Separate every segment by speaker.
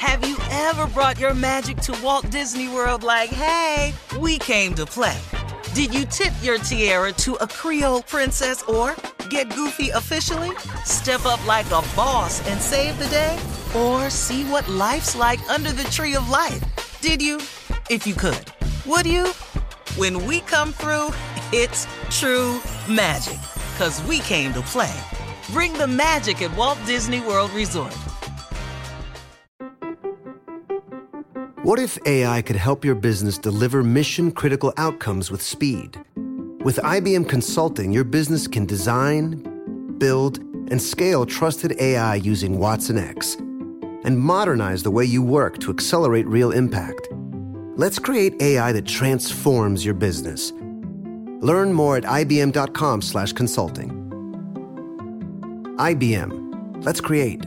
Speaker 1: Have you ever brought your magic to Walt Disney World like, hey, we came to play? Did you tip your tiara to a Creole princess or get goofy officially? Step up like a boss and save the day? Or see what life's like under the tree of life? Did you? If you could. Would you? When we come through, it's true magic. 'Cause we came to play. Bring the magic at Walt Disney World Resort.
Speaker 2: What if AI could help your business deliver mission-critical outcomes with speed? With IBM Consulting, your business can design, build, and scale trusted AI using Watson X, and modernize the way you work to accelerate real impact. Let's create AI that transforms your business. Learn more at ibm.com/consulting. IBM. Let's create.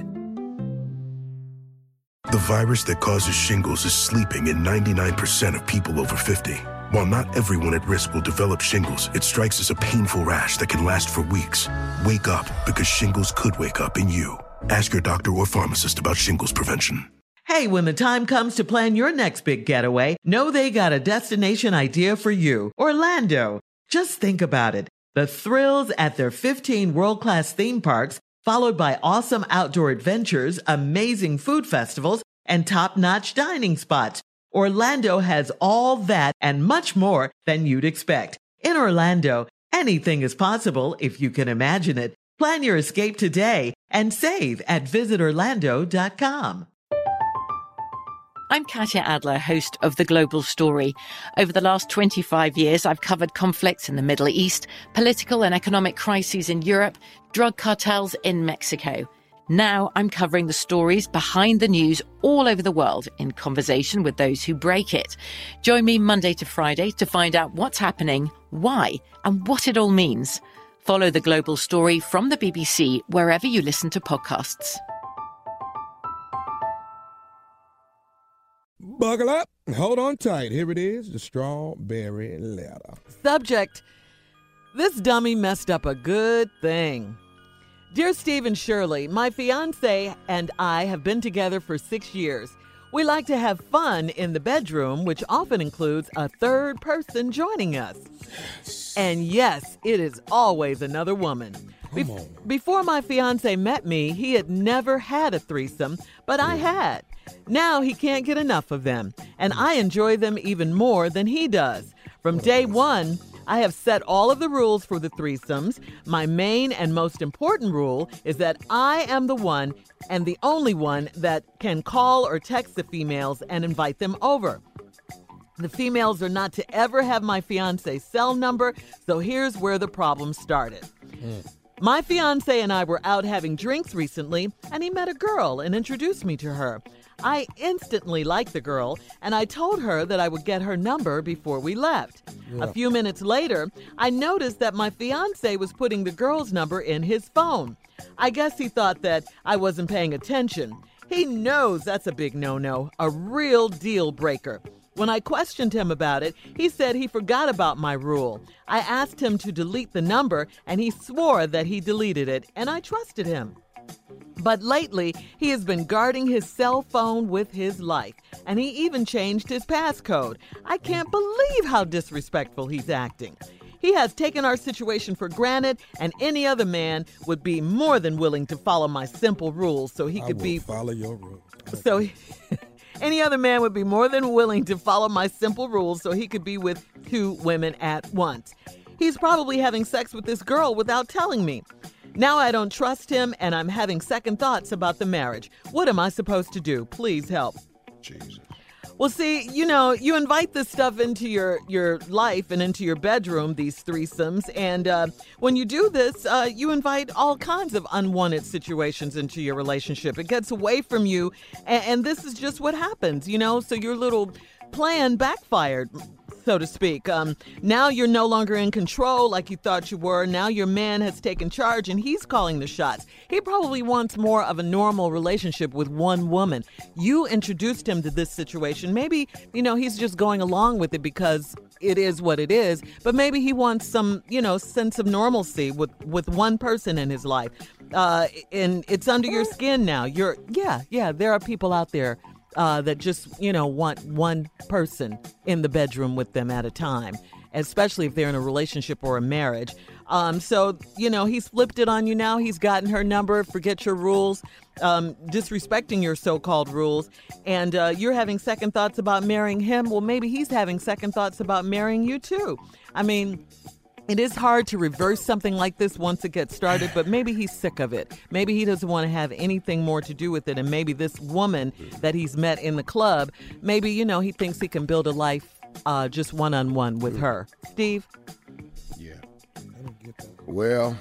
Speaker 3: The virus that causes shingles is sleeping in 99% of people over 50. While not everyone at risk will develop shingles, it strikes as a painful rash that can last for weeks. Wake up, because shingles could wake up in you. Ask your doctor or pharmacist about shingles prevention.
Speaker 4: Hey, when the time comes to plan your next big getaway, know they got a destination idea for you. Orlando. Just think about it. The thrills at their 15 world-class theme parks, followed by awesome outdoor adventures, amazing food festivals, and top-notch dining spots. Orlando has all that and much more than you'd expect. In Orlando, anything is possible if you can imagine it. Plan your escape today and save at visitorlando.com.
Speaker 5: I'm Katya Adler, host of The Global Story. Over the last 25 years, I've covered conflicts in the Middle East, political and economic crises in Europe, drug cartels in Mexico. Now I'm covering the stories behind the news all over the world in conversation with those who break it. Join me Monday to Friday to find out what's happening, why, and what it all means. Follow The Global Story from the BBC wherever you listen to podcasts.
Speaker 6: Buckle up and hold on tight. Here it is, the strawberry letter.
Speaker 4: Subject: this dummy messed up a good thing. Dear Steve and Shirley, my fiance and I have been together for 6 years. We like to have fun in the bedroom, which often includes a third person joining us. And yes, it is always another woman. Before my fiance met me, he had never had a threesome, but I had. Now he can't get enough of them, and I enjoy them even more than he does. From day one, I have set all of the rules for the threesomes. My main and most important rule is that I am the one and the only one that can call or text the females and invite them over. The females are not to ever have my fiance's cell number, so here's where the problem started. My fiance and I were out having drinks recently, and he met a girl and introduced me to her. I instantly liked the girl, and I told her that I would get her number before we left. A few minutes later, I noticed that my fiance was putting the girl's number in his phone. I guess he thought that I wasn't paying attention. He knows that's a big no-no, a real deal breaker. When I questioned him about it, he said he forgot about my rule. I asked him to delete the number, and he swore that he deleted it, and I trusted him. But lately, he has been guarding his cell phone with his life, and he even changed his passcode. I can't believe how disrespectful he's acting. He has taken our situation for granted, and any other man would be more than willing to follow my simple rules so he could be...
Speaker 6: follow your rules.
Speaker 4: So any other man would be more than willing to follow my simple rules so he could be with 2 women at once. He's probably having sex with this girl without telling me. Now I don't trust him, and I'm having second thoughts about the marriage. What am I supposed to do? Please help.
Speaker 6: Jesus.
Speaker 4: Well, see, you invite this stuff into your life and into your bedroom, these threesomes, and when you do this, you invite all kinds of unwanted situations into your relationship. It gets away from you, and this is just what happens, so your little plan backfired, so to speak. Now you're no longer in control like you thought you were. Now your man has taken charge and he's calling the shots. He probably wants more of a normal relationship with one woman. You introduced him to this situation. Maybe, he's just going along with it because it is what it is. But maybe he wants some, sense of normalcy with one person in his life. And it's under your skin now. There are people out there that just, want one person in the bedroom with them at a time, especially if they're in a relationship or a marriage. So, he's flipped it on you now. He's gotten her number. Forget your rules, disrespecting your so-called rules. And you're having second thoughts about marrying him. Well, maybe he's having second thoughts about marrying you, too. I mean, it is hard to reverse something like this once it gets started, but maybe he's sick of it. Maybe he doesn't want to have anything more to do with it. And maybe this woman that he's met in the club, maybe, he thinks he can build a life just one-on-one with her. Steve?
Speaker 7: Yeah. Well,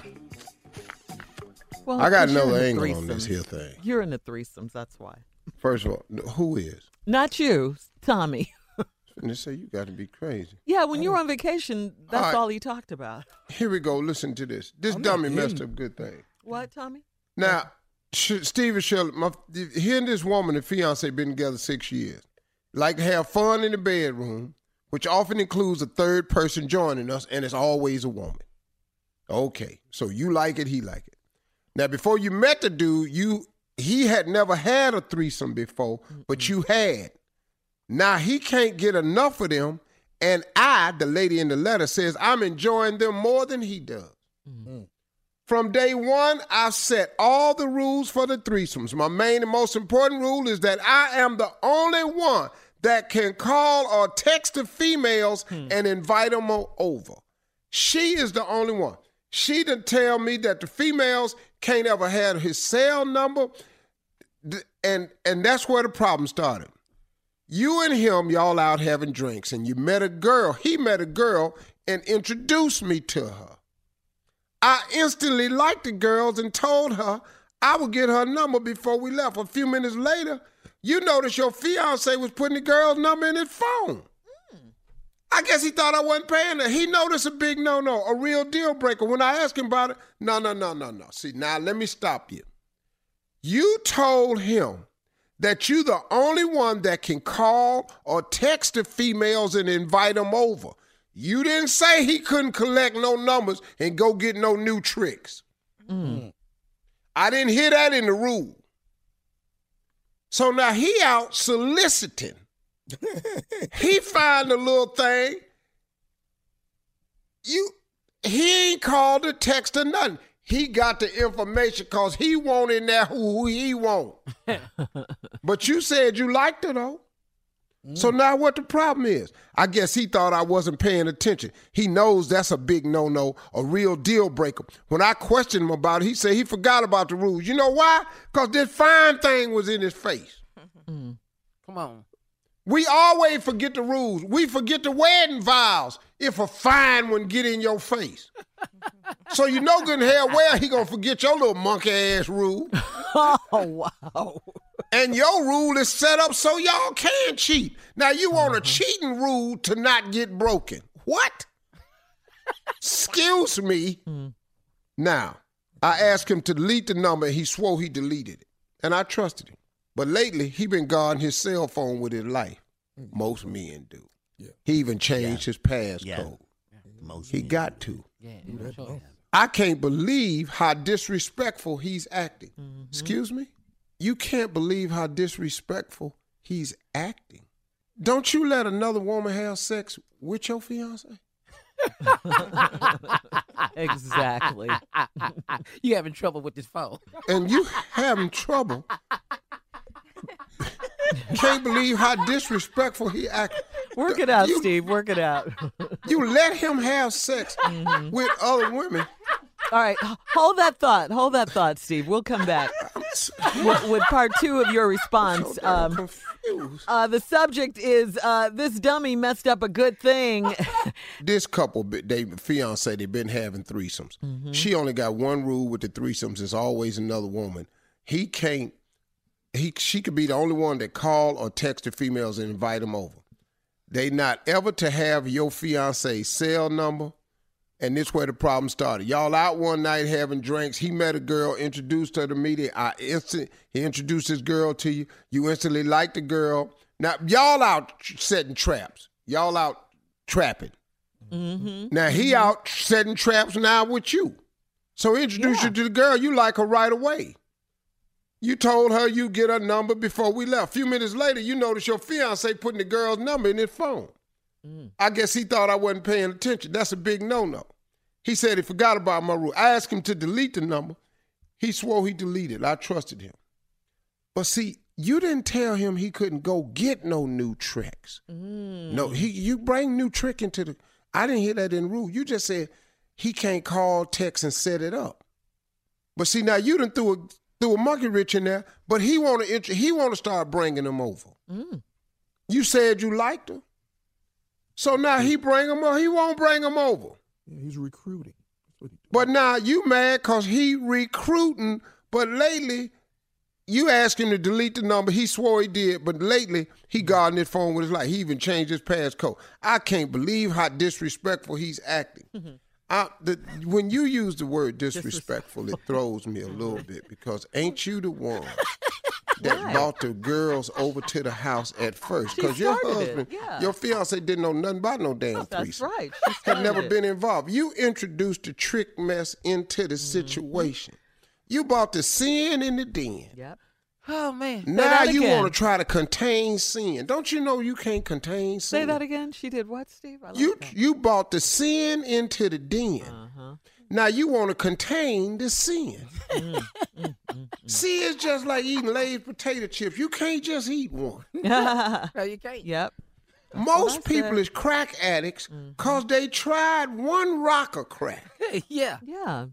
Speaker 7: I got another angle on this here thing.
Speaker 4: You're in the threesomes, that's why.
Speaker 7: First of all, who is?
Speaker 4: Not you, Tommy.
Speaker 7: And they say you got to be crazy.
Speaker 4: Yeah, when you were on vacation, that's all he talked about.
Speaker 7: Here we go. Listen to this. This dummy messed up a good thing.
Speaker 4: What, Tommy?
Speaker 7: Now, Steve and Shirley, hearing this woman and fiance been together 6 years, like to have fun in the bedroom, which often includes a third person joining us, and it's always a woman. Okay, so you like it, he like it. Now, before you met the dude, he had never had a threesome before, but you had. Now, he can't get enough of them, and the lady in the letter, says I'm enjoying them more than he does. Mm-hmm. From day one, I've set all the rules for the threesomes. My main and most important rule is that I am the only one that can call or text the females and invite them over. She is the only one. She didn't tell me that the females can't ever have his cell number, and that's where the problem started. You and him, y'all out having drinks, and you met a girl. He met a girl and introduced me to her. I instantly liked the girls and told her I would get her number before we left. A few minutes later, you noticed your fiance was putting the girl's number in his phone. I guess he thought I wasn't paying her. He noticed a big no-no, a real deal breaker. When I asked him about it, no. See, now let me stop you. You told him that you the only one that can call or text the females and invite them over. You didn't say he couldn't collect no numbers and go get no new tricks. I didn't hear that in the rule. So now he out soliciting. He find a little thing. He ain't called or text or nothing. He got the information because he want in there who he want. But you said you liked her, though. So now what the problem is? I guess he thought I wasn't paying attention. He knows that's a big no-no, a real deal breaker. When I questioned him about it, he said he forgot about the rules. You know why? Because this fine thing was in his face.
Speaker 8: Come on.
Speaker 7: We always forget the rules. We forget the wedding vows if a fine one get in your face. So you know good and hell well he gonna forget your little monkey-ass rule.
Speaker 4: Oh, wow.
Speaker 7: And your rule is set up so y'all can cheat. Now you want a cheating rule to not get broken. What? Excuse me. Now, I asked him to delete the number and he swore he deleted it. And I trusted him. But lately, he been guarding his cell phone with his life. Most men do. Yeah. He even changed his passcode. He got to. I can't believe how disrespectful he's acting. Excuse me? You can't believe how disrespectful he's acting. Don't you let another woman have sex with your fiance?
Speaker 4: Exactly.
Speaker 8: You having trouble with this phone.
Speaker 7: And you having trouble. Can't believe how disrespectful he acted.
Speaker 4: Work it out, Steve. Work it out.
Speaker 7: You let him have sex with other women.
Speaker 4: All right. Hold that thought. Hold that thought, Steve. We'll come back with part 2 of your response. The subject is this dummy messed up a good thing.
Speaker 7: This couple, they fiance, they've been having threesomes. She only got one rule with the threesomes. It's always another woman. He can't. She could be the only one that call or text the females and invite them over. They not ever to have your fiance's cell number, and this where the problem started. Y'all out one night having drinks. He met a girl, introduced her to me. He introduced his girl to you. You instantly liked the girl. Now, y'all out setting traps. Y'all out trapping. Now, he out setting traps now with you. So he introduced you to the girl. You like her right away. You told her you get her number before we left. A few minutes later, you noticed your fiance putting the girl's number in his phone. I guess he thought I wasn't paying attention. That's a big no-no. He said he forgot about my rule. I asked him to delete the number. He swore he deleted it. I trusted him. But see, you didn't tell him he couldn't go get no new tricks. No, you bring new trick into the... I didn't hear that in the rule. You just said he can't call, text, and set it up. But see, now you done threw a monkey wrench in there, but he want to start bringing them over. You said you liked her. So now he bring them over. He won't bring them over.
Speaker 6: Yeah, he's recruiting.
Speaker 7: But now you mad because he recruiting, but lately you asked him to delete the number. He swore he did, but lately he guarding his phone with his life. He even changed his passcode. I can't believe how disrespectful he's acting. When you use the word disrespectful, it throws me a little bit because ain't you the one that brought the girls over to the house at first? Because your husband, your fiance didn't know nothing about no damn threesome.
Speaker 4: That's right.
Speaker 7: Had never been involved. You introduced the trick mess into the situation. You brought the sin in the den.
Speaker 4: Yep.
Speaker 8: Oh, man.
Speaker 7: Now you want to try to contain sin. Don't you know you can't contain sin?
Speaker 4: Say that again. She did what, Steve? I like that.
Speaker 7: You brought the sin into the den. Now you want to contain the sin. See, it's just like eating Lay's potato chips. You can't just eat one.
Speaker 8: No, you can't.
Speaker 4: Yep.
Speaker 7: Most people is crack addicts because they tried one rock of crack.
Speaker 8: Yeah.
Speaker 4: Yeah.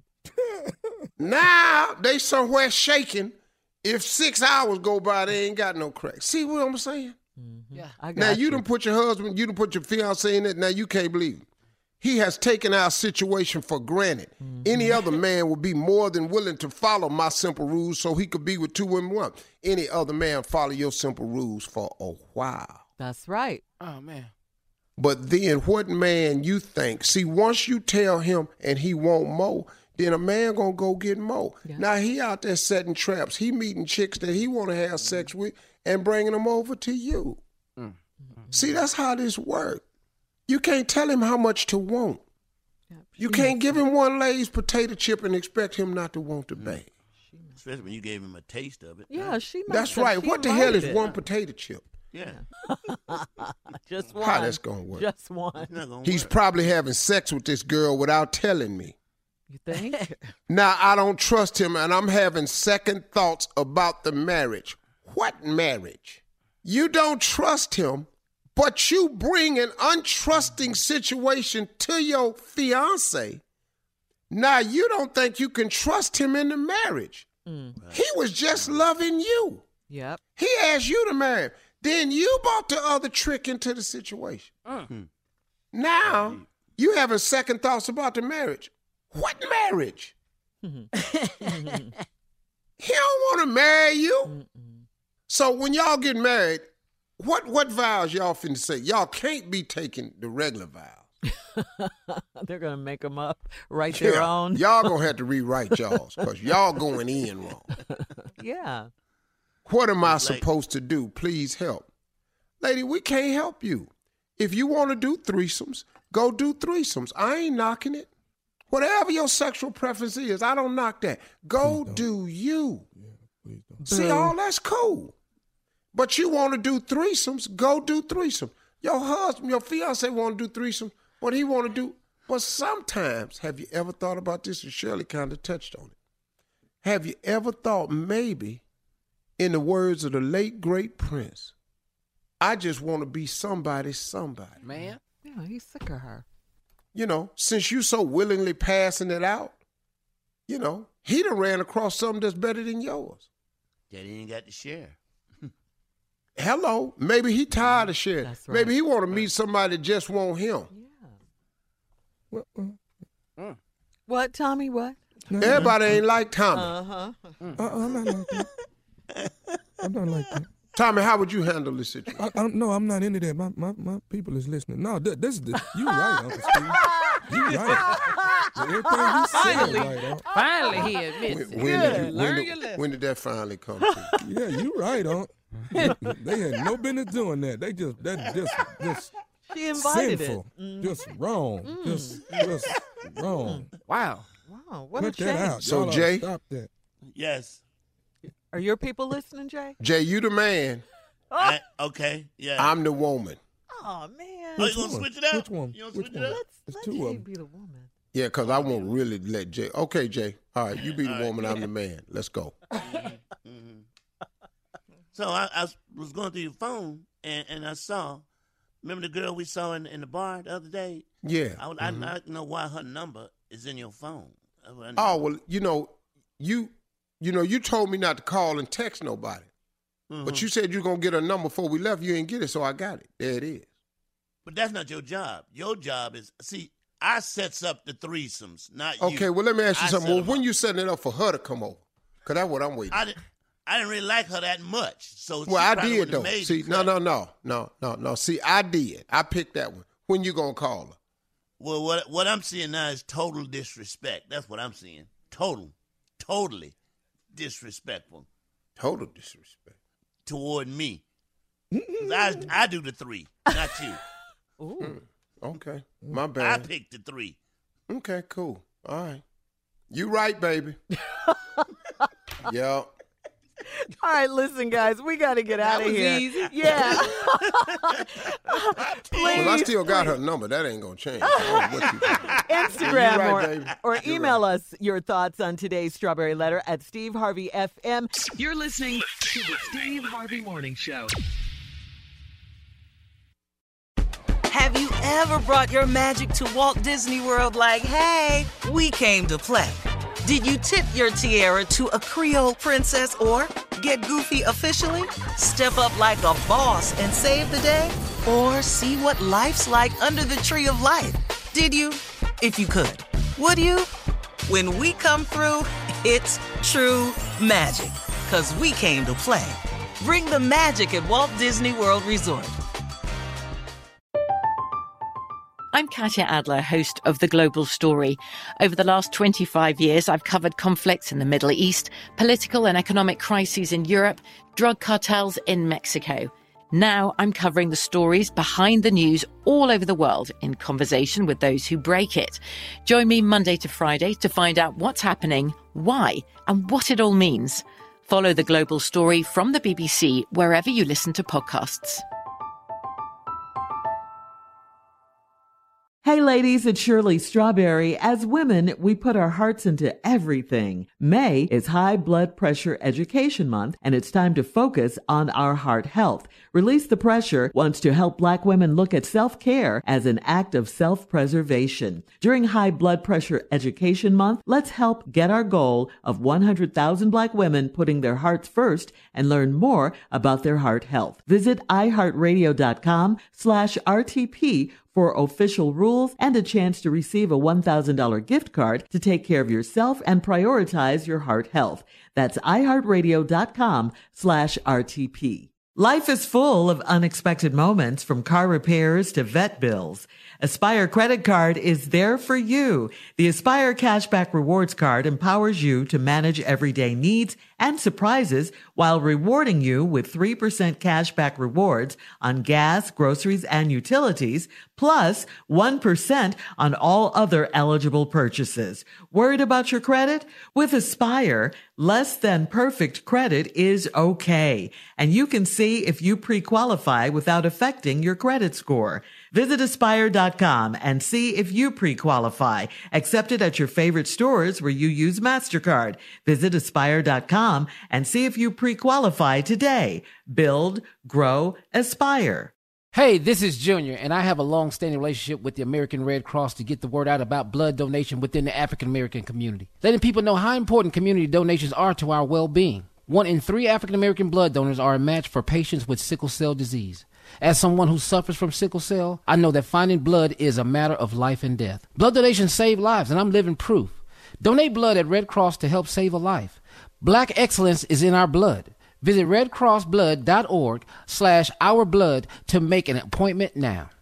Speaker 7: Now they somewhere shaking. If 6 hours go by, they ain't got no crack. See what I'm saying?
Speaker 8: Yeah.
Speaker 4: I got
Speaker 7: Now you done put your husband, you done put your fiance in it. Now you can't believe it. He has taken our situation for granted. Any other man would be more than willing to follow my simple rules so he could be with 2 women one. Any other man follow your simple rules for a while.
Speaker 4: That's right.
Speaker 8: Oh, man.
Speaker 7: But then what man you think? See, once you tell him and he want more, then a man gonna go get more.
Speaker 4: Yeah.
Speaker 7: Now he out there setting traps. He meeting chicks that he want to have sex with and bringing them over to you. See, that's how this works. You can't tell him how much to want. You can't give him one Lay's potato chip and expect him not to want the bag.
Speaker 9: Especially when you gave him a taste of it.
Speaker 4: Yeah, she.
Speaker 7: That's right. What the hell is one potato chip?
Speaker 9: Yeah.
Speaker 4: Just one.
Speaker 7: How that's gonna work?
Speaker 4: Just one.
Speaker 7: He's probably having sex with this girl without telling me.
Speaker 4: You think?
Speaker 7: Now, I don't trust him, and I'm having second thoughts about the marriage. What marriage? You don't trust him, but you bring an untrusting situation to your fiance. Now, you don't think you can trust him in the marriage. He was just loving you.
Speaker 4: Yep.
Speaker 7: He asked you to marry him. Then you brought the other trick into the situation. Now, you having second thoughts about the marriage. What marriage? He don't want to marry you. So when y'all get married, what vows y'all finna say? Y'all can't be taking the regular vows.
Speaker 4: They're going to make them up, write their own.
Speaker 7: Y'all going to have to rewrite y'all's because y'all going in wrong.
Speaker 4: Yeah.
Speaker 7: What am I supposed to do? Please help. Lady, we can't help you. If you want to do threesomes, go do threesomes. I ain't knocking it. Whatever your sexual preference is, I don't knock that. Go do you.
Speaker 6: Yeah,
Speaker 7: See, all that's cool. But you want to do threesomes, go do threesomes. Your husband, your fiance want to do threesomes, what he want to do. But sometimes, have you ever thought about this? And Shirley kind of touched on it. Have you ever thought maybe, in the words of the late, great Prince, I just want to be somebody's somebody.
Speaker 8: Man.
Speaker 4: Yeah, he's sick of her.
Speaker 7: You know, since you so willingly passing it out, you know, he done ran across something that's better than yours.
Speaker 9: That he ain't got to share.
Speaker 7: Hello. Maybe he tired of sharing.
Speaker 4: That's right.
Speaker 7: Maybe he want to meet somebody that just want him.
Speaker 4: Yeah. What, Tommy? What?
Speaker 7: Everybody ain't like Tommy.
Speaker 6: I'm not like that. I'm not like that.
Speaker 7: Tommy, how would you handle this situation?
Speaker 6: No, I'm not into that. My people is listening. No, this is you right, Uncle Steve. You right. Everything you said right, Uncle.
Speaker 8: Finally, he admits it.
Speaker 7: When did that finally come to you?
Speaker 6: Yeah, you right, Uncle. They had no business doing that. That's just
Speaker 4: She invited
Speaker 6: sinful.
Speaker 4: it.
Speaker 6: Just wrong. Just wrong.
Speaker 8: Wow.
Speaker 4: Wow, what
Speaker 6: Cut
Speaker 4: a
Speaker 6: that
Speaker 4: shame.
Speaker 6: out.
Speaker 7: So,
Speaker 6: Y'all ought to
Speaker 7: Jay?
Speaker 6: stop that.
Speaker 9: Yes.
Speaker 4: Are your people listening, Jay?
Speaker 7: Jay, you the man.
Speaker 9: Okay, yeah.
Speaker 7: I'm the woman.
Speaker 4: Oh, man.
Speaker 9: Oh, you going to switch it up?
Speaker 6: Which one?
Speaker 9: You going to switch it up?
Speaker 4: Let
Speaker 6: two of
Speaker 4: Jay
Speaker 6: them.
Speaker 4: be the woman.
Speaker 7: Yeah, because I won't really let Jay. Okay, Jay. All right, you be the woman, I'm the man. Let's go.
Speaker 9: So I was going through your phone, and I saw, remember the girl we saw in the bar the other day?
Speaker 7: Yeah.
Speaker 9: I don't know why her number is in your phone.
Speaker 7: Oh, well, you told me not to call and text nobody. But you said you were going to get her number before we left. You didn't get it, so I got it. There it is.
Speaker 9: But that's not your job. Your job is, see, I sets up the threesomes, not you.
Speaker 7: Okay, well, let me ask you something. Well, when
Speaker 9: up.
Speaker 7: you setting it up for her to come over? Because that's what I'm waiting for.
Speaker 9: I didn't really like her that much. So
Speaker 7: well, I did, though. See, no. See, I did. I picked that one. When you going to call her?
Speaker 9: Well, what I'm seeing now is total disrespect. That's what I'm seeing. Totally disrespectful.
Speaker 7: Total disrespect.
Speaker 9: Toward me. 'Cause I do the three, not you.
Speaker 4: Ooh.
Speaker 7: Okay, my bad.
Speaker 9: I picked the three.
Speaker 7: Okay, cool. All right. You right, baby. Yeah.
Speaker 4: All right, listen, guys, we got to get out of here.
Speaker 8: Easy.
Speaker 4: Yeah. Please.
Speaker 7: Well, I still got her number. That ain't going to change.
Speaker 4: Instagram
Speaker 7: You're right, baby.
Speaker 4: or
Speaker 7: You're
Speaker 4: email
Speaker 7: right.
Speaker 4: us your thoughts on today's Strawberry Letter at Steve Harvey FM.
Speaker 1: You're listening to the Steve Harvey Morning Show. Have you ever brought your magic to Walt Disney World like, hey, we came to play? Did you tip your tiara to a Creole princess or get goofy officially? Step up like a boss and save the day? Or see what life's like under the tree of life? Did you? If you could. Would you? When we come through, it's true magic. 'Cause we came to play. Bring the magic at Walt Disney World Resort.
Speaker 5: I'm Katya Adler, host of The Global Story. Over the last 25 years, I've covered conflicts in the Middle East, political and economic crises in Europe, drug cartels in Mexico. Now I'm covering the stories behind the news all over the world in conversation with those who break it. Join me Monday to Friday to find out what's happening, why, and what it all means. Follow The Global Story from the BBC wherever you listen to podcasts.
Speaker 4: Hey ladies, it's Shirley Strawberry. As women, we put our hearts into everything. May is High Blood Pressure Education Month, and it's time to focus on our heart health. Release the Pressure wants to help Black women look at self-care as an act of self-preservation. During High Blood Pressure Education Month, let's help get our goal of 100,000 Black women putting their hearts first and learn more about their heart health. Visit iHeartRadio.com/RTP for official rules and a chance to receive a $1,000 gift card to take care of yourself and prioritize your heart health. That's iHeartRadio.com/RTP. Life is full of unexpected moments, from car repairs to vet bills. Aspire Credit Card is there for you. The Aspire Cashback Rewards Card empowers you to manage everyday needs and surprises while rewarding you with 3% cashback rewards on gas, groceries, and utilities, plus 1% on all other eligible purchases. Worried about your credit? With Aspire, less than perfect credit is okay, and you can see if you pre-qualify without affecting your credit score. Visit Aspire.com and see if you pre-qualify. Accepted at your favorite stores where you use MasterCard. Visit Aspire.com and see if you pre-qualify today. Build, grow, aspire.
Speaker 10: Hey, this is Junior, and I have a long-standing relationship with the American Red Cross to get the word out about blood donation within the African American community, letting people know how important community donations are to our well-being. 1 in 3 African American blood donors are a match for patients with sickle cell disease. As someone who suffers from sickle cell, I know that finding blood is a matter of life and death. Blood donations save lives, and I'm living proof. Donate blood at Red Cross to help save a life. Black excellence is in our blood. Visit redcrossblood.org/ourblood to make an appointment now.